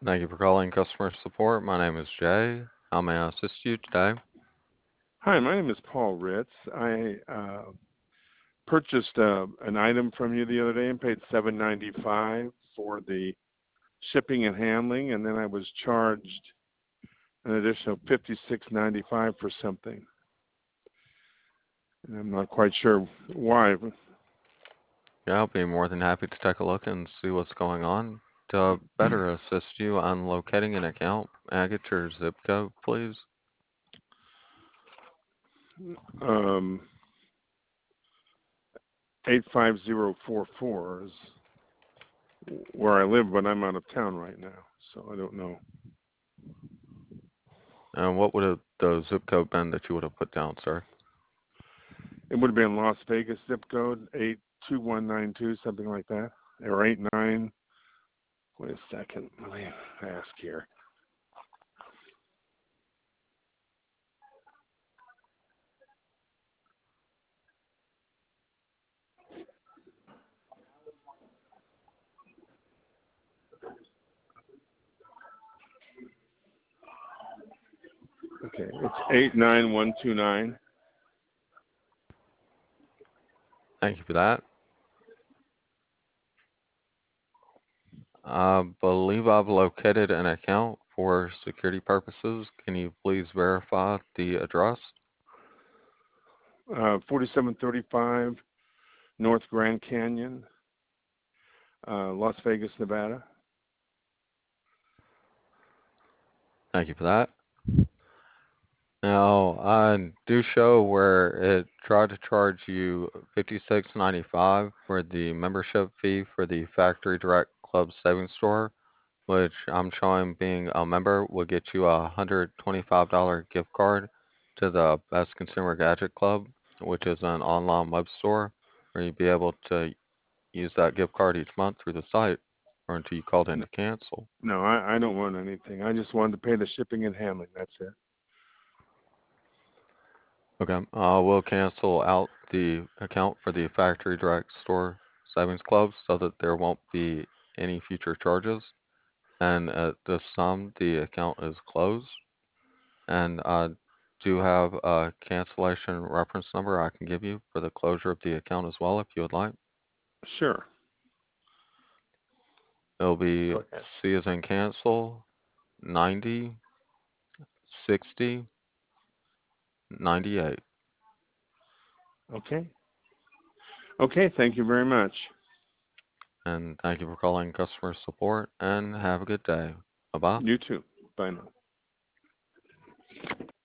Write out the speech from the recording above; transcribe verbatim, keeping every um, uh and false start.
Thank you for calling customer support. My name is Jay. How may I assist you today? Hi, my name is Paul Ritz. I uh, purchased uh, an item from you the other day and paid seven ninety-five for the shipping and handling, and then I was charged an additional fifty-six ninety-five for something. And I'm not quite sure why. Yeah, I'll be more than happy to take a look and see what's going on. To better assist you on locating an account, may I get your zip code, please? Um, eight five zero four four is where I live, but I'm out of town right now, so I don't know. And what would have the zip code been that you would have put down, sir? It would have been Las Vegas zip code eight two one nine two, something like that, or eight nine. Wait a second. Let me ask here. Okay, it's eight nine one two nine. Thank you for that. I believe I've located an account for security purposes. Can you please verify the address? Uh, forty-seven thirty-five North Grand Canyon, uh, Las Vegas, Nevada. Thank you for that. Now, I do show where it tried to charge you fifty-six ninety-five for the membership fee for the Factory Direct Club Savings Store, which I'm showing being a member will get you a one hundred twenty-five dollars gift card to the Best Consumer Gadget Club, which is an online web store where you'll be able to use that gift card each month through the site or until you called in No, to cancel. no I, I don't want anything. I just wanted to pay the shipping and handling. That's it. Okay, uh, we'll cancel out the account for the Factory Direct Store Savings Club so that there won't be any future charges. And at this time, the account is closed. And I do have a cancellation reference number I can give you for the closure of the account as well if you would like. Sure. It'll be Go ahead. C as in cancel, ninety, sixty, ninety-eight. Okay. Okay. Thank you very much. And thank you for calling customer support and have a good day. Bye bye. You too. Bye now.